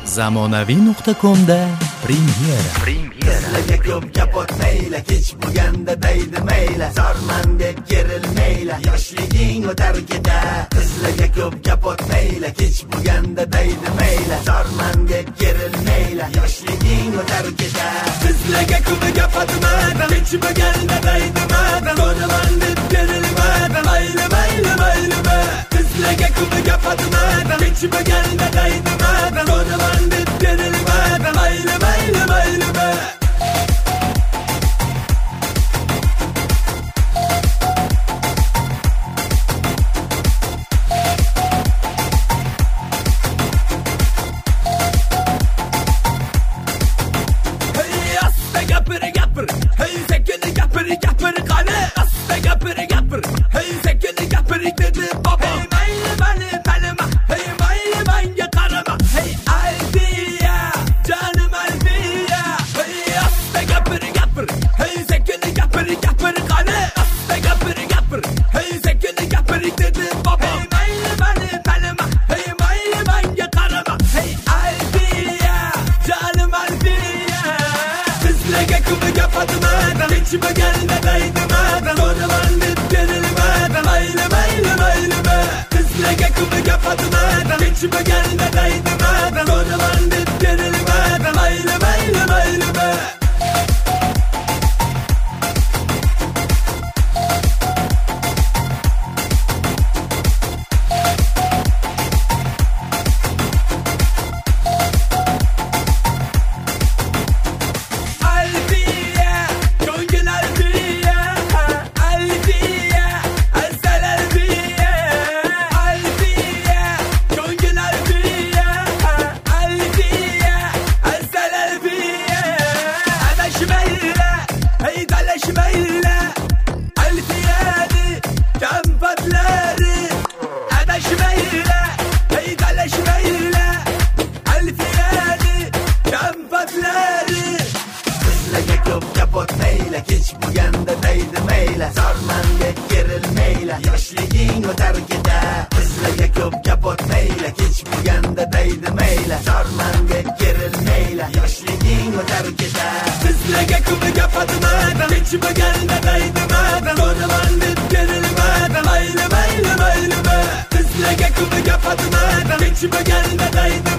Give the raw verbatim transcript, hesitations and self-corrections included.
zamonaviy nuqta comda premyera. Sizlarga ko'p gap o'tmayla, kech bo'lganda daydi mayla, zorman deb gerilmayla, yoshliging o'tar keta. Sizlarga ko'p gap o'tmayla, kech bo'lganda daydi mayla, zorman deb gerilmayla, yoshliging o'tar keta. Sizlarga ko'p gap o'tmayla, kech bo'lganda daydi mayla, zorman deb gerilmayla, mayla mayla mayla. Sizlarga ko'p gap o'tmayla, kech bo'lganda daydi mayla, zorman deb gerilmayla, mayla mayla mayla. Gapir gapir, hey sekin gapir gapir qani, asta gapir gapir, hey sekin gapir dedi baba. Hey mayli mani tanima, hey mayli menga qarama, hey Alfiya, canım Alfiya. Hey asta gapir gapir, hey sekin gapir gapir qani, asta gapir gapir, hey sekin gapir dedi baba. Hey mayli mani tanima, hey mayli menga qarama, hey Alfiya, canım Alfiya. Sizlarga ko'p gap o'tmaydi, kech bo'lganda daydi mayda, zo'raman deb gerilmaydi, mayli mayli mayli. Sizlarga ko'p gap o'tmaydi, kech bo'lganda daydi mayda, zo'raman deb gerilmaydi, mayli mayli mayli. Kech bo'lganda daydi mayla, zorman deb gerilmayla, yoshliging o'tar keta. Sizlarga ko'p gap o'tmayla, kech bo'lganda daydi mayla, zorman deb gerilmayla, yoshliging o'tar keta. Sizlarga ko'p gap o'tmaydi, kech bo'lganda daydi mayda, zo'raman deb gerilmaydi, mayli mayli mayli. Sizlarga ko'p gap o'tmaydi, kech bo'lganda daydi